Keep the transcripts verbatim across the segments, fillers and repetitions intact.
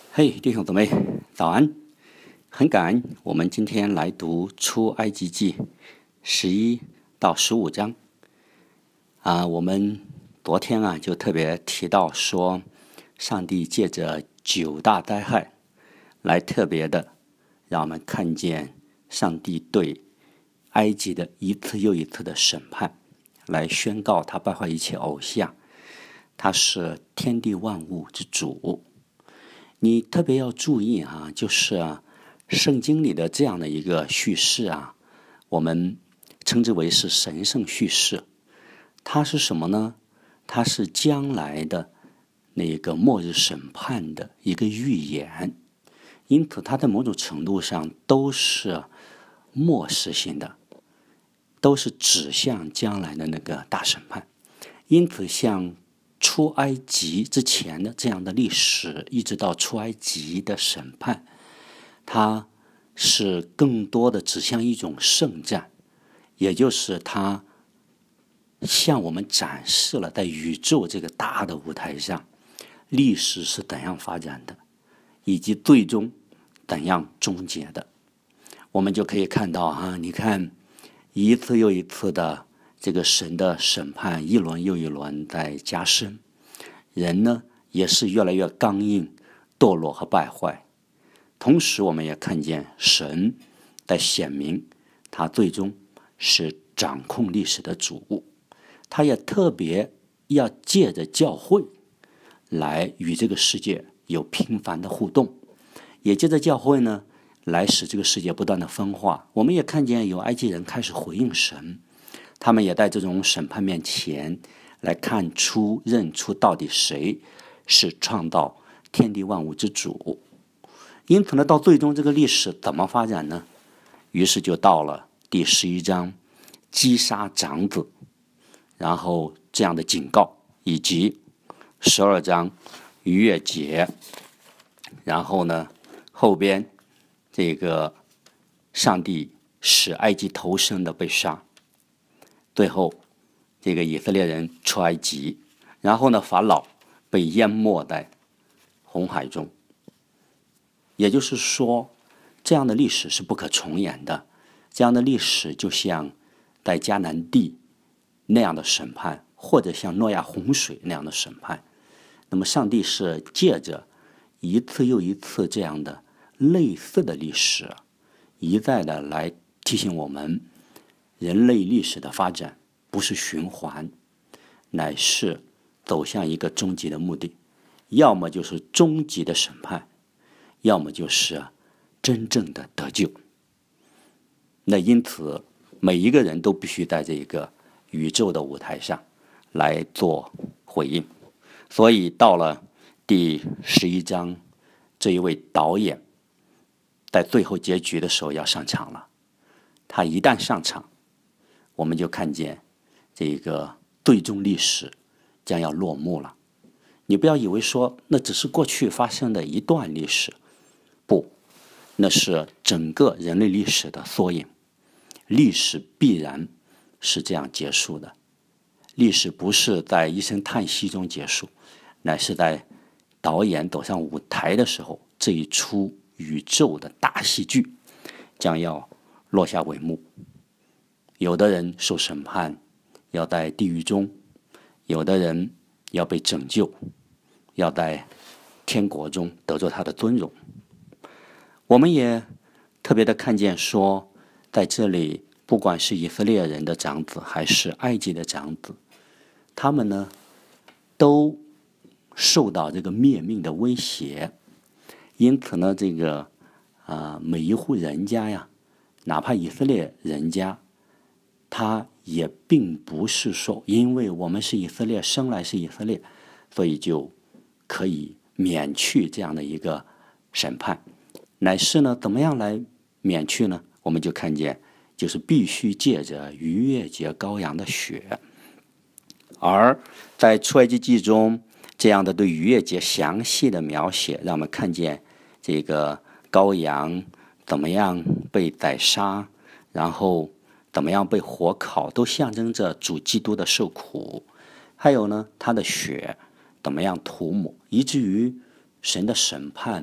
嘿，弟兄姊妹，早安！很感恩我们今天来读出埃及记十一到十五章啊。我们昨天啊就特别提到说，上帝借着九大灾害来特别的让我们看见上帝对埃及的一次又一次的审判，来宣告他败坏一切偶像，他是天地万物之主。你特别要注意啊，就是啊，圣经里的这样的一个叙事啊，我们称之为是神圣叙事。它是什么呢？它是将来的那个末日审判的一个预言，因此它在某种程度上都是末世性的，都是指向将来的那个大审判。因此像出埃及之前的这样的历史，一直到出埃及的审判，它是更多的指向一种圣战，也就是它向我们展示了在宇宙这个大的舞台上，历史是怎样发展的，以及最终怎样终结的。我们就可以看到啊，你看一次又一次的这个神的审判，一轮又一轮在加深，人呢也是越来越刚硬、堕落和败坏。同时我们也看见神在显明他最终是掌控历史的主，他也特别要借着教会来与这个世界有频繁的互动，也借着教会呢来使这个世界不断的分化。我们也看见有埃及人开始回应神，他们也在这种审判面前来看出、认出到底谁是创造天地万物之主。因此呢，到最终这个历史怎么发展呢？于是就到了第十一章击杀长子，然后这样的警告，以及十二章逾越节，然后呢后边这个上帝使埃及头生的被杀，最后这个以色列人出埃及，然后呢法老被淹没在红海中。也就是说，这样的历史是不可重演的。这样的历史就像在迦南地那样的审判，或者像诺亚洪水那样的审判。那么上帝是借着一次又一次这样的类似的历史，一再的来提醒我们，人类历史的发展不是循环，乃是走向一个终极的目的，要么就是终极的审判，要么就是真正的得救。那因此每一个人都必须在这个宇宙的舞台上来做回应。所以到了第十一章，这一位导演在最后结局的时候要上场了。他一旦上场，我们就看见这个最终历史将要落幕了。你不要以为说那只是过去发生的一段历史，不，那是整个人类历史的缩影。历史必然是这样结束的，历史不是在一声叹息中结束，乃是在导演走上舞台的时候，这一出宇宙的大戏剧将要落下帷幕。有的人受审判，要在地狱中；有的人要被拯救，要在天国中得着他的尊荣。我们也特别的看见说，在这里不管是以色列人的长子还是埃及的长子，他们呢都受到这个灭命的威胁。因此呢，这个啊、呃、每一户人家呀，哪怕以色列人家，他也并不是说因为我们是以色列，生来是以色列，所以就可以免去这样的一个审判。乃是呢，怎么样来免去呢？我们就看见，就是必须借着逾越节羔羊的血。而在出埃及记中，这样的对逾越节详细的描写，让我们看见这个羔羊怎么样被宰杀，然后怎么样被火烤，都象征着主基督的受苦。还有呢，他的血怎么样涂抹，以至于神的审判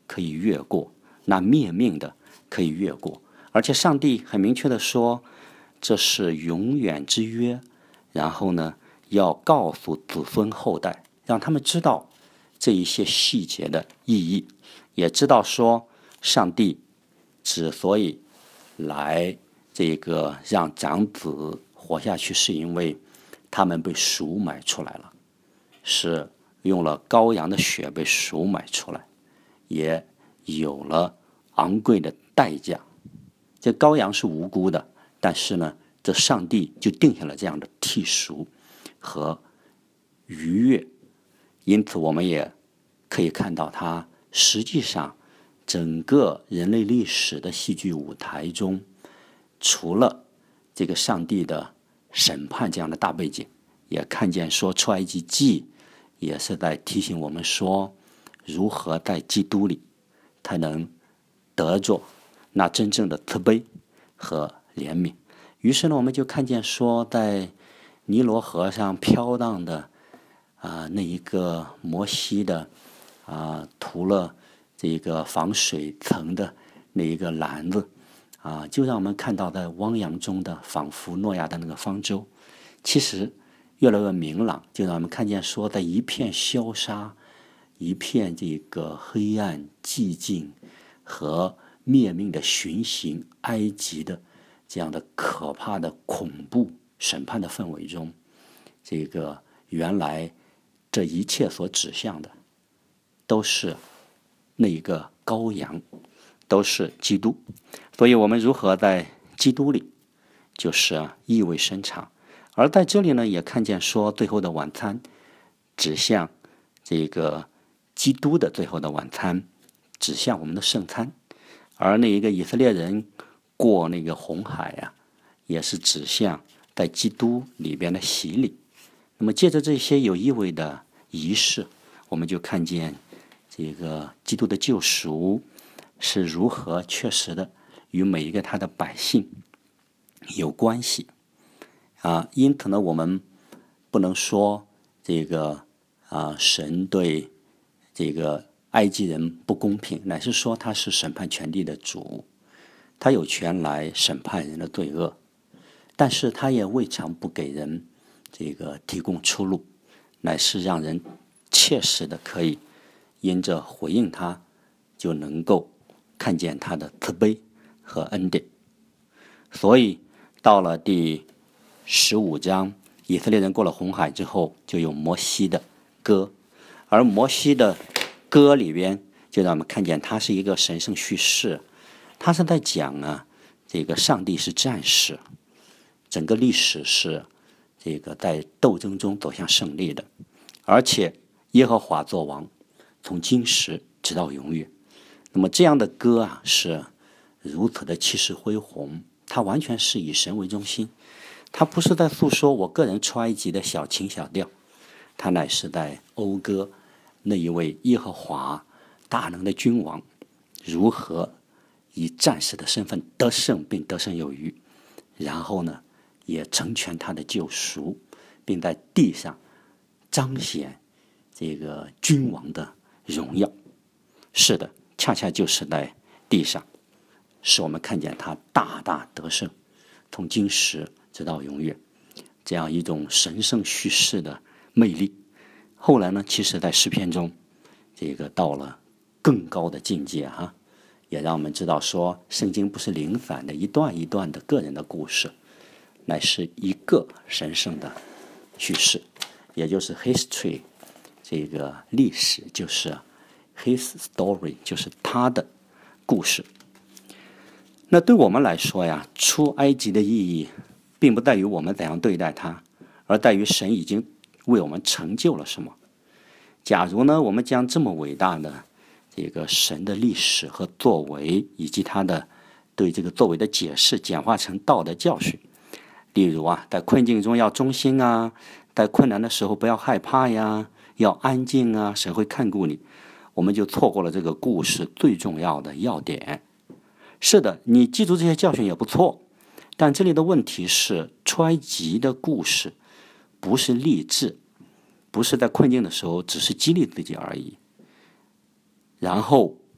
可以越过，那灭命的可以越过。而且上帝很明确的说，这是永远之约，然后呢，要告诉子孙后代，让他们知道这一些细节的意义，也知道说上帝之所以来这个让长子活下去，是因为他们被赎买出来了，是用了羔羊的血被赎买出来，也有了昂贵的代价。这羔羊是无辜的，但是呢，这上帝就定下了这样的替赎和逾越，因此我们也可以看到，它实际上整个人类历史的戏剧舞台中，除了这个上帝的审判这样的大背景，也看见说出埃及记也是在提醒我们说，如何在基督里才能得着那真正的慈悲和怜悯。于是呢，我们就看见说，在尼罗河上飘荡的啊、呃、那一个摩西的啊、呃、涂了这个防水层的那一个篮子啊、呃，就让我们看到在汪洋中的仿佛诺亚的那个方舟，其实越来越明朗，就让我们看见说，在一片消杀、一片这个黑暗、寂静和灭命的巡行埃及的这样的可怕的恐怖审判的氛围中，这个原来这一切所指向的都是那一个羔羊，都是基督。所以我们如何在基督里，就是意味深长。而在这里呢，也看见说最后的晚餐指向这个基督的最后的晚餐，指向我们的圣餐。而那一个以色列人过那个红海啊，也是指向在基督里边的洗礼。那么借着这些有意味的仪式，我们就看见这个基督的救赎是如何确实的与每一个他的百姓有关系啊。因此呢，我们不能说这个啊神对这个埃及人不公平，乃是说他是审判全地的主，他有权来审判人的罪恶，但是他也未尝不给人这个提供出路，乃是让人切实的可以因着回应他，就能够看见他的慈悲和恩典。所以到了第十五章，以色列人过了红海之后，就有摩西的歌，而摩西的歌里边就让我们看见它是一个神圣叙事，它是在讲啊，这个上帝是战士，整个历史是这个在斗争中走向胜利的，而且耶和华作王，从今时直到永远。那么这样的歌啊，是如此的气势恢宏，它完全是以神为中心，它不是在诉说我个人出埃及的小情小调，它乃是在讴歌那一位耶和华大能的君王如何以战士的身份得胜并得胜有余，然后呢也成全他的救赎，并在地上彰显这个君王的荣耀。是的，恰恰就是在地上使我们看见他大大得胜，从今时直到永远，这样一种神圣叙事的魅力。后来呢，其实在诗篇中这个到了更高的境界哈、啊，也让我们知道说，圣经不是零散的一段一段的个人的故事，乃是一个神圣的叙事，也就是 history 这个历史，就是 his story 就是他的故事。那对我们来说呀，出埃及的意义并不在于我们怎样对待它，而在于神已经为我们成就了什么。假如呢，我们将这么伟大的这个神的历史和作为，以及他的对这个作为的解释，简化成道德教训，例如啊，在困境中要忠心啊，在困难的时候不要害怕呀，要安静啊，神会看顾你，我们就错过了这个故事最重要的要点。是的，你记住这些教训也不错，但这里的问题是，出埃及的故事不是励志，不是在困境的时候只是激励自己而已，然后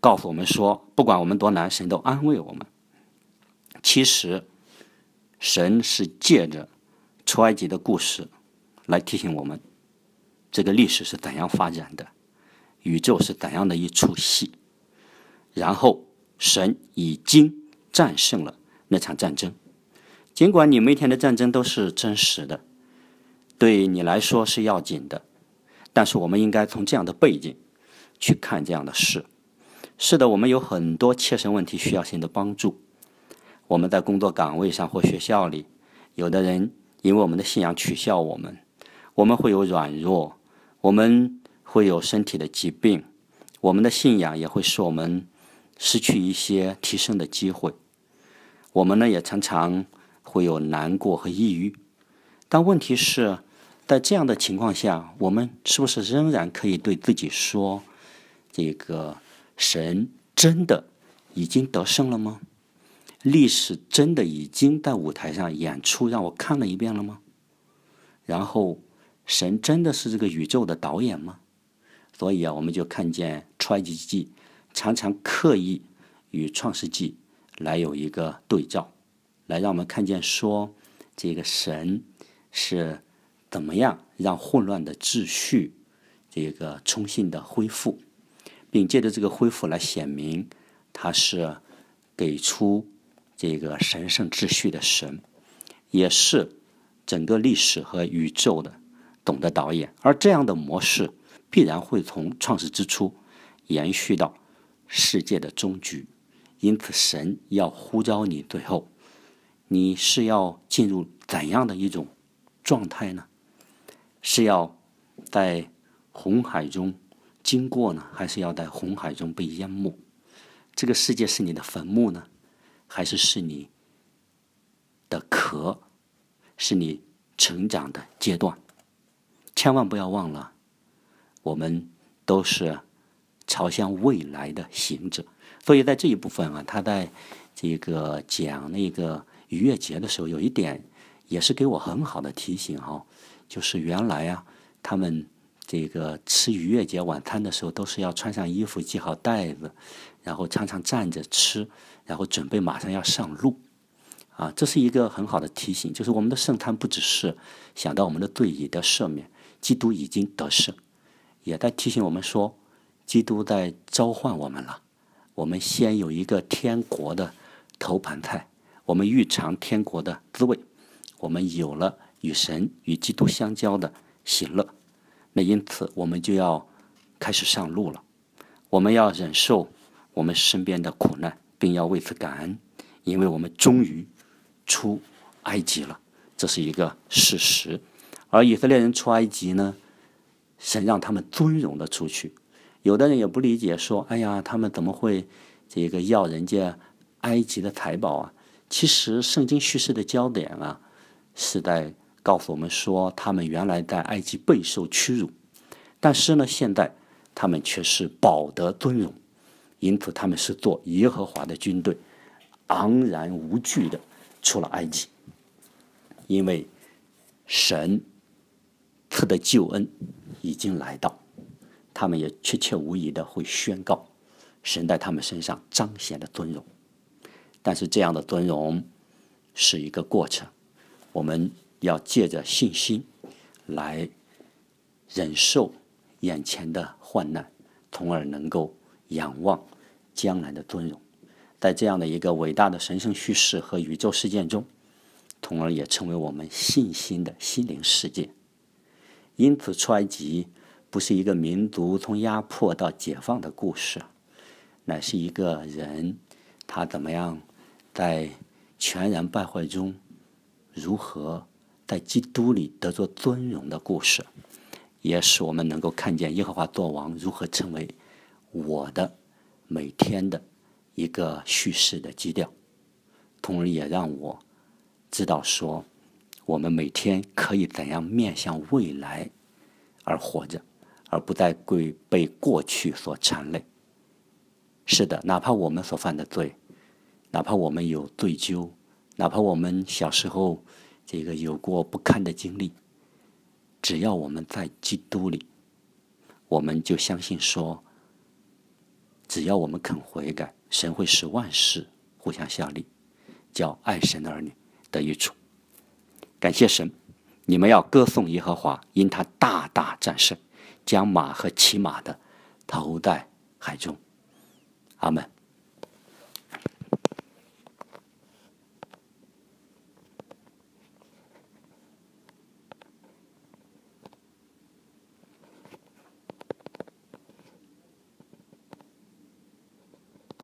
告诉我们说，不管我们多难，神都安慰我们。其实，神是借着出埃及的故事来提醒我们，这个历史是怎样发展的，宇宙是怎样的一出戏。然后，神已经战胜了那场战争。尽管你每天的战争都是真实的，对你来说是要紧的，但是我们应该从这样的背景去看这样的事。是的，我们有很多切身问题需要神的帮助。我们在工作岗位上或学校里，有的人因为我们的信仰取笑我们，我们会有软弱，我们会有身体的疾病，我们的信仰也会使我们失去一些提升的机会。我们呢也常常会有难过和抑郁。但问题是，在这样的情况下，我们是不是仍然可以对自己说，这个神真的已经得胜了吗？历史真的已经在舞台上演出让我看了一遍了吗？然后神真的是这个宇宙的导演吗？所以啊，我们就看见出埃及记常常刻意与创世纪来有一个对照，来让我们看见说，这个神是怎么样让混乱的秩序这个重新的恢复，并借着这个恢复来显明他是给出这个神圣秩序的神，也是整个历史和宇宙的总的导演。而这样的模式必然会从创世之初延续到世界的终局。因此神要呼召你，最后你是要进入怎样的一种状态呢？是要在红海中经过呢，还是要在红海中被淹没？这个世界是你的坟墓呢，还是是你的壳，是你成长的阶段？千万不要忘了，我们都是朝向未来的行者。所以在这一部分啊，他在这个讲那个逾越节的时候，有一点也是给我很好的提醒哈、哦，就是原来啊，他们这个吃逾越节晚餐的时候，都是要穿上衣服，系好带子，然后常常站着吃，然后准备马上要上路。啊，这是一个很好的提醒，就是我们的圣餐不只是想到我们的罪已得赦免，基督已经得胜，也在提醒我们说，基督在召唤我们了。我们先有一个天国的头盘菜，我们预尝天国的滋味，我们有了与神与基督相交的喜乐。那因此我们就要开始上路了，我们要忍受我们身边的苦难，并要为此感恩，因为我们终于出埃及了，这是一个事实。而以色列人出埃及呢，神让他们尊荣的出去。有的人也不理解，说哎呀，他们怎么会这个要人家埃及的财宝啊？其实圣经叙事的焦点啊，是在告诉我们说，他们原来在埃及备受屈辱，但是呢，现在他们却是保得尊荣，因此他们是做耶和华的军队，昂然无惧的出了埃及。因为神赐的救恩已经来到，他们也确切无疑的会宣告神在他们身上彰显的尊荣。但是这样的尊荣是一个过程，我们要借着信心来忍受眼前的患难，从而能够仰望将来的尊荣。在这样的一个伟大的神圣叙事和宇宙事件中，从而也成为我们信心的心灵世界。因此出埃及不是一个民族从压迫到解放的故事，乃是一个人他怎么样在全然败坏中如何在基督里得着尊荣的故事，也使我们能够看见耶和华作王如何成为我的每天的一个叙事的基调，同而也让我知道说，我们每天可以怎样面向未来而活着，而不再被过去所缠累。是的，哪怕我们所犯的罪，哪怕我们有罪疚，哪怕我们小时候这个有过不堪的经历，只要我们在基督里，我们就相信说， 只要我们肯悔改，神会使万事互相效力，叫爱神的儿女得益处。感谢神，你们要歌颂耶和华，因他大大战胜，将马和骑马的投在海中。阿们。